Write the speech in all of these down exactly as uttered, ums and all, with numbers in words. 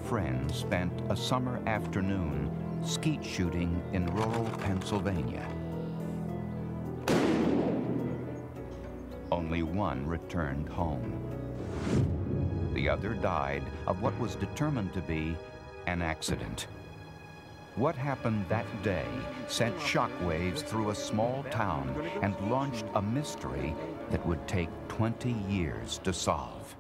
friends spent a summer afternoon skeet shooting in rural Pennsylvania. Only one returned home. The other died of what was determined to be an accident. What happened that day sent shockwaves through a small town and launched a mystery that would take twenty years to solve.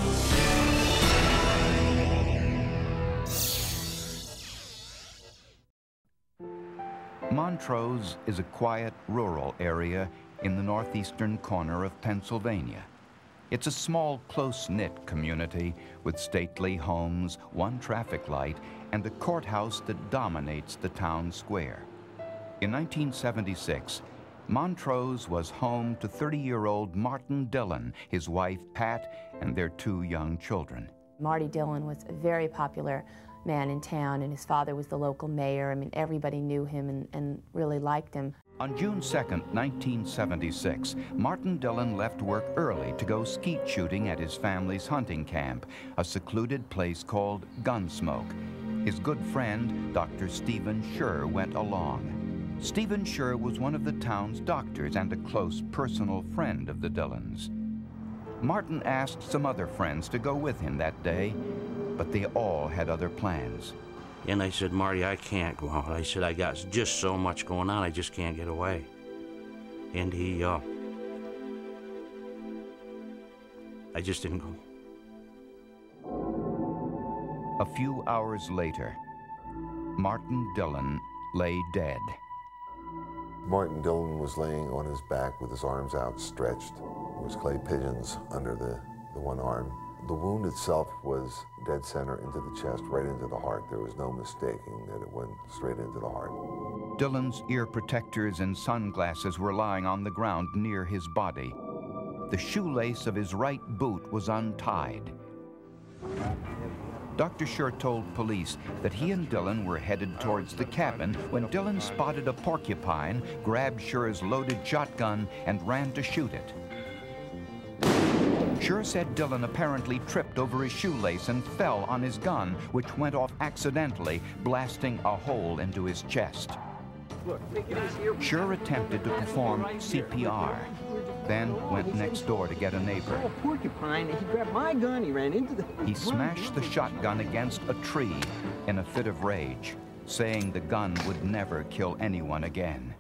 Montrose is a quiet rural area in the northeastern corner of Pennsylvania. It's a small, close-knit community with stately homes, one traffic light, and a courthouse that dominates the town square. In nineteen seventy-six, Montrose was home to thirty-year-old Martin Dillon, his wife Pat, and their two young children. Marty Dillon was a very popular man in town, and his father was the local mayor. I mean, everybody knew him and, and really liked him. On June second, nineteen seventy-six, Martin Dillon left work early to go skeet shooting at his family's hunting camp, a secluded place called Gunsmoke. His good friend, Doctor Stephen Scher, went along. Stephen Scher was one of the town's doctors and a close personal friend of the Dillons. Martin asked some other friends to go with him that day, but they all had other plans. And I said, Marty, I can't go out. I said, I got just so much going on, I just can't get away. And he, uh, I just didn't go. A few hours later, Martin Dillon lay dead. Martin Dillon was laying on his back with his arms outstretched. There was clay pigeons under the, the one arm. The wound itself was dead center into the chest, right into the heart. There was no mistaking that it went straight into the heart. Dillon's ear protectors and sunglasses were lying on the ground near his body. The shoelace of his right boot was untied. Doctor Scher told police that he and Dillon were headed towards the cabin when Dillon spotted a porcupine, grabbed Scher's loaded shotgun, and ran to shoot it. Scher said Dillon apparently tripped over his shoelace and fell on his gun, which went off accidentally, blasting a hole into his chest. Scher attempted to perform C P R, then went next door to get a neighbor. Oh, porcupine, he grabbed my gun, he ran into the... He smashed the shotgun against a tree in a fit of rage, saying the gun would never kill anyone again.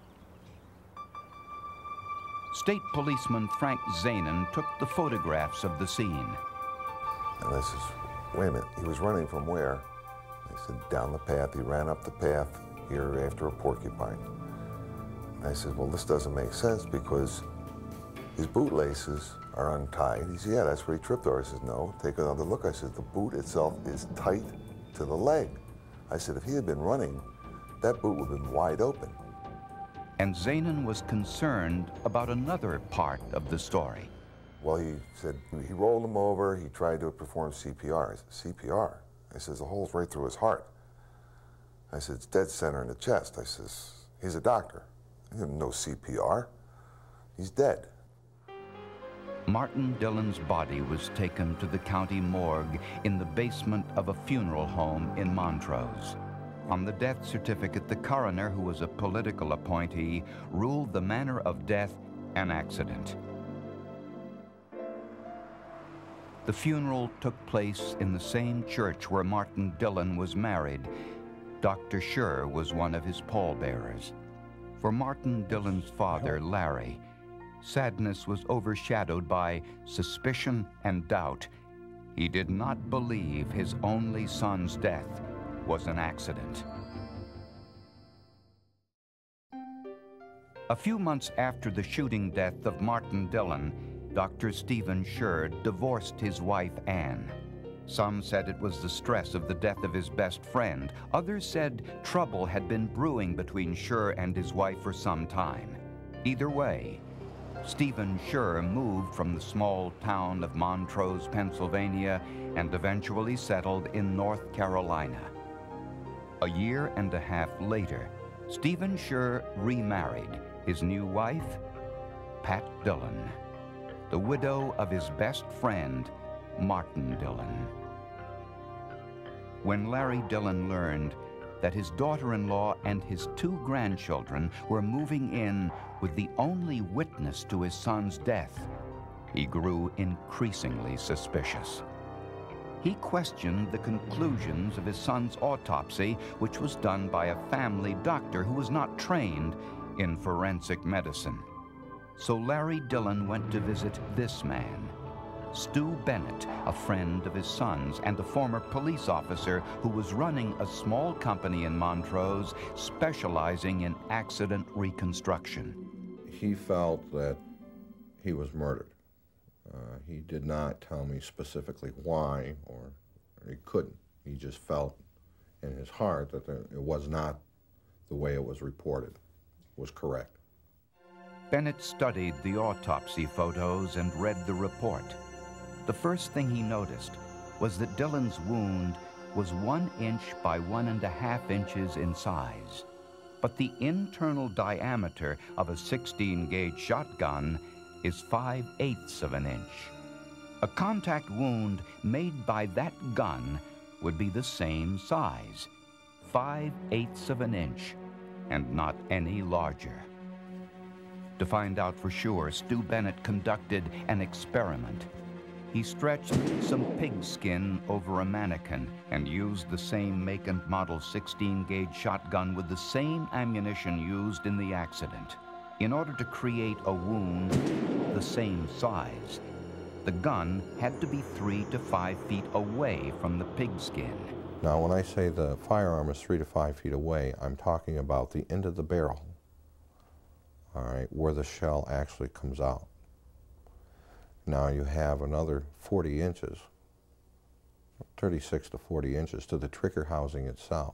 State Policeman Frank Zanin took the photographs of the scene. And I says, wait a minute, he was running from where? I said, down the path. He ran up the path here after a porcupine. And I said, well, this doesn't make sense because his bootlaces are untied. He said, yeah, that's where he tripped over. I said, no, take another look. I said, the boot itself is tight to the leg. I said, if he had been running, that boot would have been wide open. And Zanin was concerned about another part of the story. Well, he said he rolled him over, he tried to perform C P R. I said, C P R? I says, the hole's right through his heart. I said, it's dead center in the chest. I says, he's a doctor. He didn't know C P R. He's dead. Martin Dillon's body was taken to the county morgue in the basement of a funeral home in Montrose. On the death certificate, the coroner, who was a political appointee, ruled the manner of death an accident. The funeral took place in the same church where Martin Dillon was married. Doctor Scher was one of his pallbearers. For Martin Dillon's father, Larry, sadness was overshadowed by suspicion and doubt. He did not believe his only son's death was an accident. A few months after the shooting death of Martin Dillon, Doctor Stephen Scher divorced his wife, Anne. Some said it was the stress of the death of his best friend. Others said trouble had been brewing between Scher and his wife for some time. Either way, Stephen Scher moved from the small town of Montrose, Pennsylvania, and eventually settled in North Carolina. A year and a half later, Stephen Scher remarried. His new wife, Pat Dillon, the widow of his best friend, Martin Dillon. when Larry Dillon learned that his daughter-in-law and his two grandchildren were moving in with the only witness to his son's death, he grew increasingly suspicious. He questioned the conclusions of his son's autopsy, which was done by a family doctor who was not trained in forensic medicine. So Larry Dillon went to visit this man, Stu Bennett, a friend of his son's and a former police officer who was running a small company in Montrose specializing in accident reconstruction. He felt that he was murdered. Uh, he did not tell me specifically why, or he couldn't. He just felt in his heart that the, it was not the way it was reported, was correct. Bennett studied the autopsy photos and read the report. The first thing he noticed was that Dillon's wound was one inch by one and a half inches in size, but the internal diameter of a sixteen gauge shotgun is five eighths of an inch. A contact wound made by that gun would be the same size, five eighths of an inch, and not any larger. To find out for sure, Stu Bennett conducted an experiment. He stretched some pig skin over a mannequin and used the same make and model sixteen gauge shotgun with the same ammunition used in the accident. In order to create a wound the same size, the gun had to be three to five feet away from the pig skin. Now, when I say the firearm is three to five feet away, I'm talking about the end of the barrel, all right, where the shell actually comes out. Now you have another forty inches, thirty-six to forty inches to the trigger housing itself.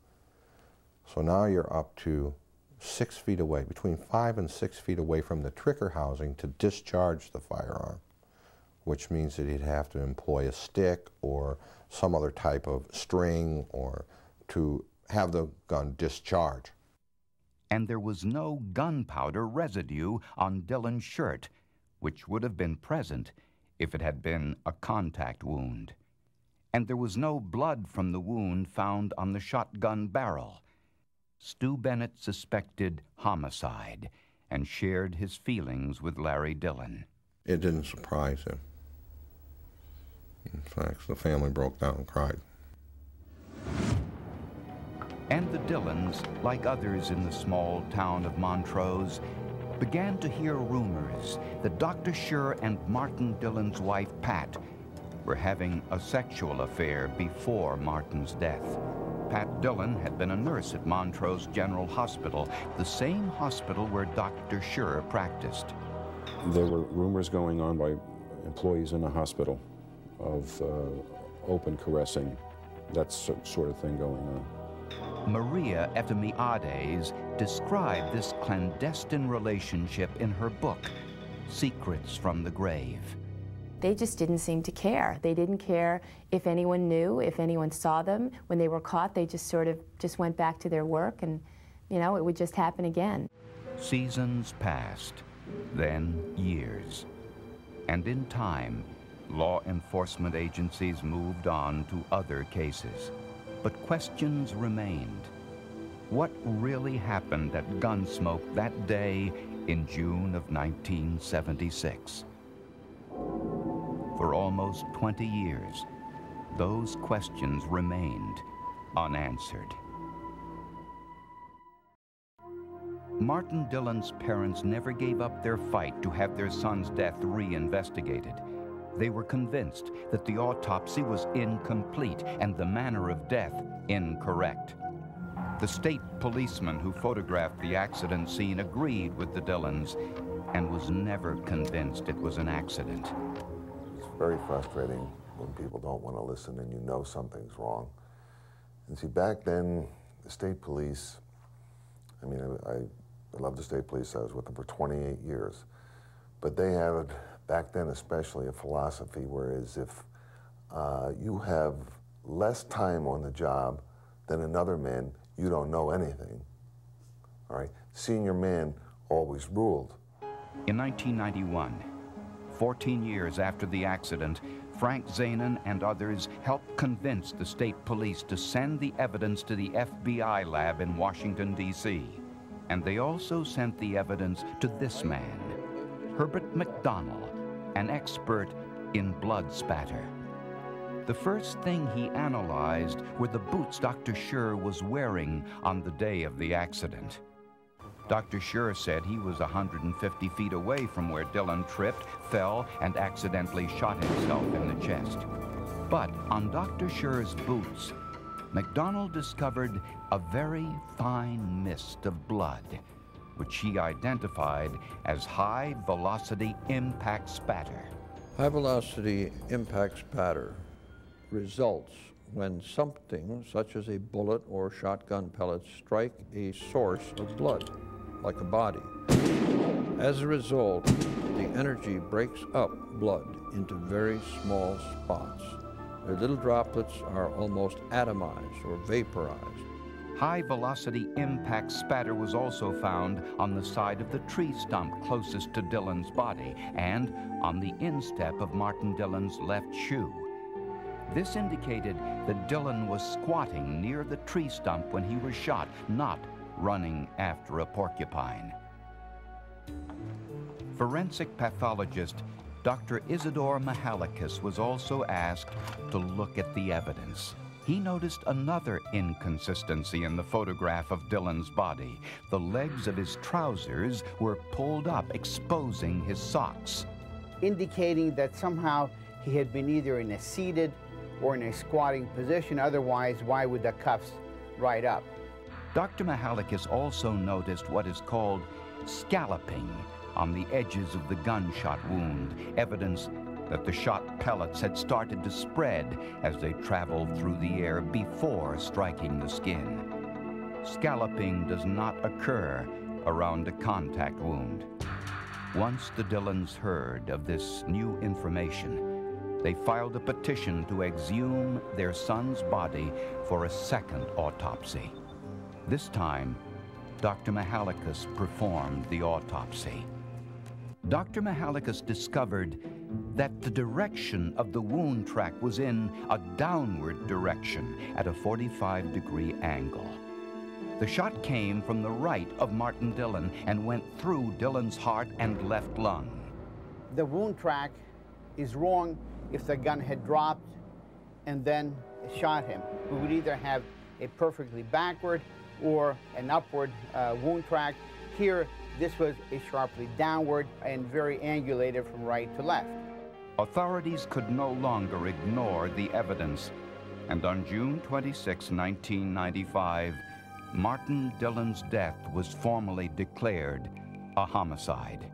So now you're up to six feet away, between five and six feet away from the trigger housing to discharge the firearm, which means that he'd have to employ a stick or some other type of string or to have the gun discharge. And there was no gunpowder residue on Dillon's shirt, which would have been present if it had been a contact wound. And there was no blood from the wound found on the shotgun barrel. Stu Bennett suspected homicide and shared his feelings with Larry Dillon. It didn't surprise him. In fact, the family broke down and cried. And the Dillons, like others in the small town of Montrose, began to hear rumors that Doctor Scher and Martin Dillon's wife, Pat, were having a sexual affair before Martin's death. Pat Dillon had been a nurse at Montrose General Hospital, the same hospital where Doctor Scher practiced. There were rumors going on by employees in the hospital of uh, open caressing, that sort of thing going on. Maria Etimiades described this clandestine relationship in her book, Secrets from the Grave. They just didn't seem to care. They didn't care if anyone knew, if anyone saw them. When they were caught, they just sort of just went back to their work and, you know, it would just happen again. Seasons passed, then years. And in time, law enforcement agencies moved on to other cases. But questions remained. What really happened at Gunsmoke that day in June of nineteen seventy-six? For almost twenty years, those questions remained unanswered. Martin Dillon's parents never gave up their fight to have their son's death re-investigated. They were convinced that the autopsy was incomplete and the manner of death incorrect. The state policeman who photographed the accident scene agreed with the Dillons and was never convinced it was an accident. It's very frustrating when people don't want to listen and you know something's wrong. And see, back then, the state police, I mean, I, I love the state police. I was with them for twenty-eight years. But they had, back then especially, a philosophy whereas if uh, you have less time on the job than another man, you don't know anything. All right? Senior man always ruled. In nineteen ninety-one, fourteen years after the accident, Frank Zanin and others helped convince the state police to send the evidence to the F B I lab in Washington, D C And they also sent the evidence to this man, Herbert McDonald, an expert in blood spatter. The first thing he analyzed were the boots Doctor Schur was wearing on the day of the accident. Doctor Schur said he was one hundred fifty feet away from where Dillon tripped, fell, and accidentally shot himself in the chest. But on Doctor Schur's boots, McDonald discovered a very fine mist of blood, which he identified as high-velocity impact spatter. High-velocity impact spatter results when something, such as a bullet or shotgun pellets, strike a source of blood, like a body. As a result, the energy breaks up blood into very small spots. The little droplets are almost atomized or vaporized. High-velocity impact spatter was also found on the side of the tree stump closest to Dillon's body and on the instep of Martin Dillon's left shoe. This indicated that Dillon was squatting near the tree stump when he was shot, not running after a porcupine. Forensic pathologist Doctor Isidore Mihalakis was also asked to look at the evidence. He noticed another inconsistency in the photograph of Dillon's body. The legs of his trousers were pulled up, exposing his socks, indicating that somehow he had been either in a seated or in a squatting position. Otherwise, why would the cuffs ride up? Doctor Mihalakis also noticed what is called scalloping on the edges of the gunshot wound, evidence that the shot pellets had started to spread as they traveled through the air before striking the skin. Scalloping does not occur around a contact wound. Once the Dillons heard of this new information, they filed a petition to exhume their son's body for a second autopsy. This time, Doctor Mihalakis performed the autopsy. Doctor Mihalakis discovered that the direction of the wound track was in a downward direction at a forty-five degree angle. The shot came from the right of Martin Dillon and went through Dillon's heart and left lung. The wound track is wrong if the gun had dropped and then shot him. We would either have a perfectly backward or an upward uh, wound track. Here, this was a sharply downward and very angulated from right to left. Authorities could no longer ignore the evidence, and on June twenty-sixth, nineteen ninety-five, Martin Dillon's death was formally declared a homicide.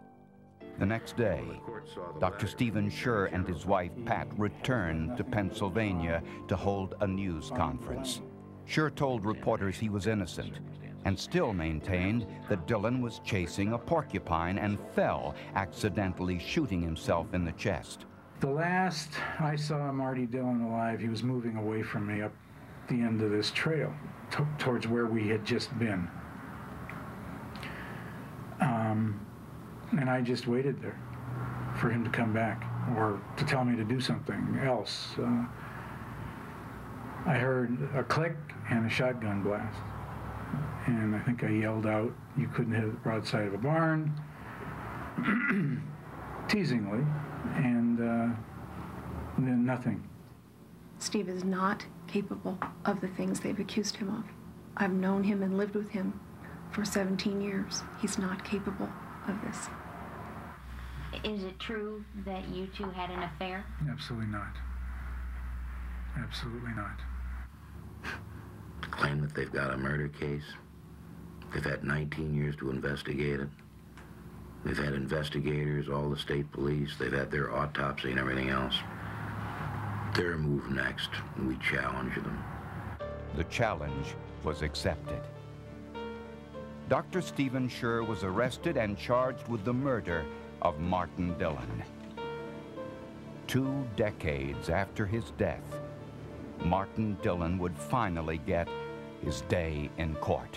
The next day, Doctor Stephen Schur and his wife, Pat, returned to Pennsylvania to hold a news conference. Schur told reporters he was innocent and still maintained that Dillon was chasing a porcupine and fell, accidentally shooting himself in the chest. The last I saw Marty Dillon alive, he was moving away from me up the end of this trail, towards where we had just been. Um, and I just waited there for him to come back or to tell me to do something else. Uh, I heard a click and a shotgun blast. And I think I yelled out, "You couldn't hit the broadside of a barn," teasingly, and, uh, and then nothing. Steve is not capable of the things they've accused him of. I've known him and lived with him for seventeen years. He's not capable of this. Is it true that you two had an affair? Absolutely not. Absolutely not. Claim that they've got a murder case. They've had nineteen years to investigate it. They've had investigators, all the state police. They've had their autopsy and everything else. Their move next, and we challenge them. The challenge was accepted. Doctor Stephen Schur was arrested and charged with the murder of Martin Dillon. Two decades after his death, Martin Dillon would finally get his day in court.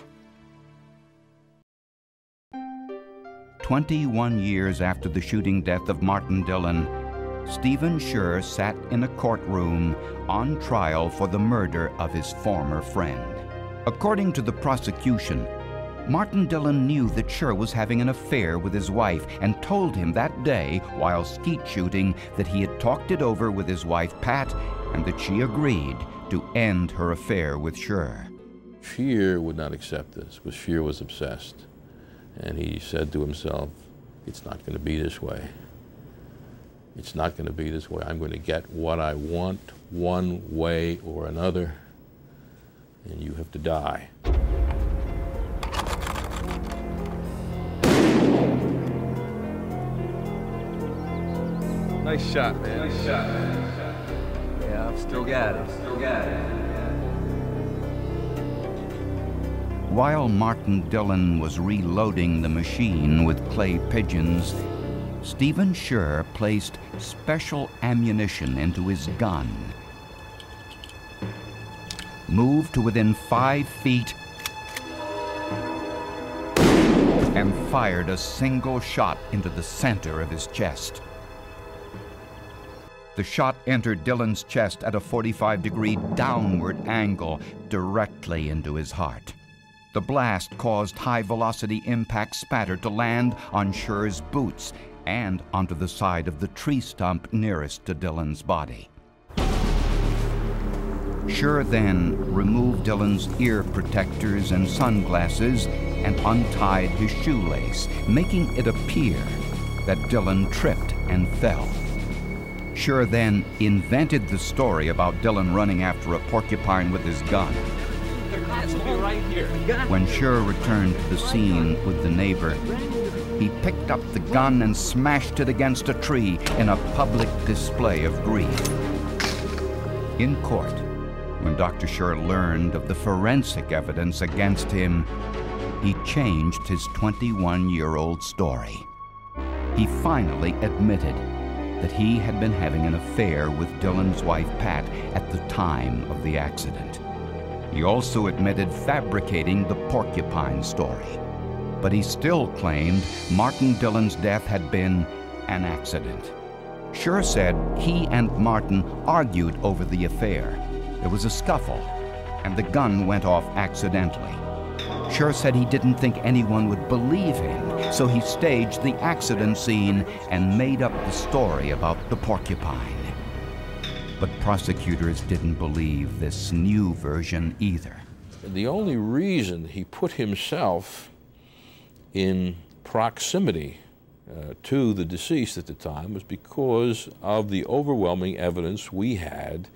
twenty-one years after the shooting death of Martin Dillon, Stephen Scher sat in a courtroom on trial for the murder of his former friend. According to the prosecution, Martin Dillon knew that Scher was having an affair with his wife and told him that day while skeet shooting that he had talked it over with his wife Pat and that she agreed to end her affair with Scher. Scher would not accept this, because Scher was obsessed. And he said to himself, it's not going to be this way. It's not going to be this way. I'm going to get what I want one way or another, and you have to die. Nice shot, man. Nice shot, man. Yeah, I've still got it. Still got it. While Martin Dillon was reloading the machine with clay pigeons, Stephen Scher placed special ammunition into his gun, moved to within five feet, and fired a single shot into the center of his chest. The shot entered Dillon's chest at a forty-five degree downward angle directly into his heart. The blast caused high-velocity impact spatter to land on Scher's boots and onto the side of the tree stump nearest to Dillon's body. Scher then removed Dillon's ear protectors and sunglasses and untied his shoelace, making it appear that Dillon tripped and fell. Scher then invented the story about Dillon running after a porcupine with his gun. Right here. When Scher returned to the scene with the neighbor, he picked up the gun and smashed it against a tree in a public display of grief. In court, when Doctor Scher learned of the forensic evidence against him, he changed his twenty-one-year-old story. He finally admitted that he had been having an affair with Dillon's wife Pat at the time of the accident. He also admitted fabricating the porcupine story, but he still claimed Martin Dillon's death had been an accident. Scher said he and Martin argued over the affair. There was a scuffle, and the gun went off accidentally. Scher said he didn't think anyone would believe him, so he staged the accident scene and made up the story about the porcupine. But prosecutors didn't believe this new version either. The only reason he put himself in proximity uh, to the deceased at the time was because of the overwhelming evidence we had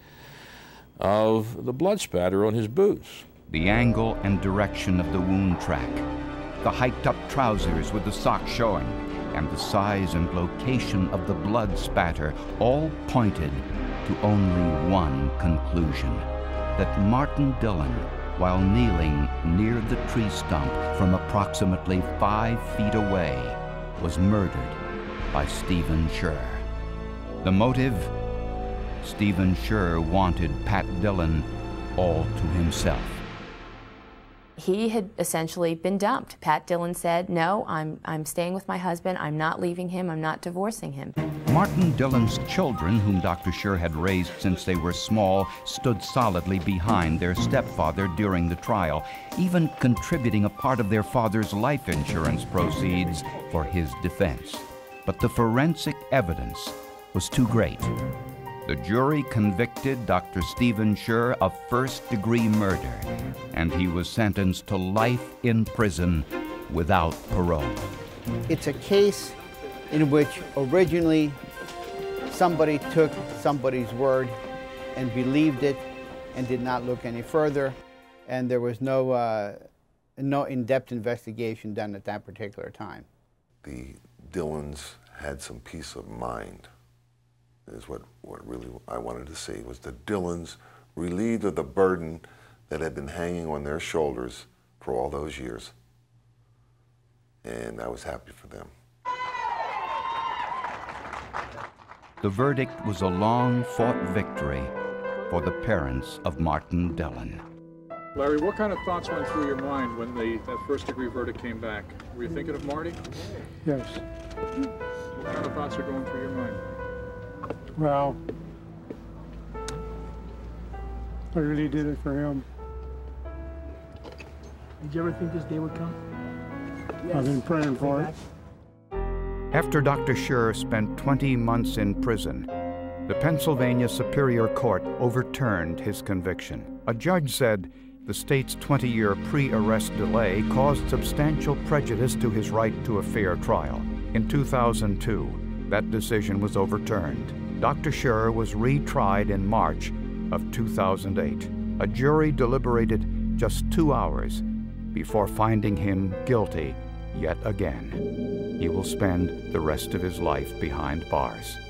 of the blood spatter on his boots. The angle and direction of the wound track, the hiked-up trousers with the socks showing, and the size and location of the blood spatter all pointed to only one conclusion, that Martin Dillon, while kneeling near the tree stump from approximately five feet away, was murdered by Stephen Scher. The motive? Stephen Scher wanted Pat Dillon all to himself. He had essentially been dumped. Pat Dillon said, no, I'm, I'm staying with my husband, I'm not leaving him, I'm not divorcing him. Martin Dillon's children, whom Doctor Scher had raised since they were small, stood solidly behind their stepfather during the trial, even contributing a part of their father's life insurance proceeds for his defense. But the forensic evidence was too great. The jury convicted Doctor Stephen Scher of first-degree murder, and he was sentenced to life in prison without parole. It's a case in which originally somebody took somebody's word and believed it and did not look any further, and there was no, uh, no in-depth investigation done at that particular time. The Dillons had some peace of mind, is what, what really I wanted to see, was the Dillons relieved of the burden that had been hanging on their shoulders for all those years. And I was happy for them. The verdict was a long-fought victory for the parents of Martin Dillon. Larry, what kind of thoughts went through your mind when the, that first-degree verdict came back? Were you thinking of Marty? Yes. What kind of thoughts are going through your mind? Well, I really did it for him. Did you ever think this day would come? Yes. I've been praying for it. After Doctor Scher spent twenty months in prison, the Pennsylvania Superior Court overturned his conviction. A judge said the state's twenty-year pre-arrest delay caused substantial prejudice to his right to a fair trial. In two thousand two, that decision was overturned. Doctor Scher was retried in March of two thousand eight. A jury deliberated just two hours before finding him guilty yet again. He will spend the rest of his life behind bars.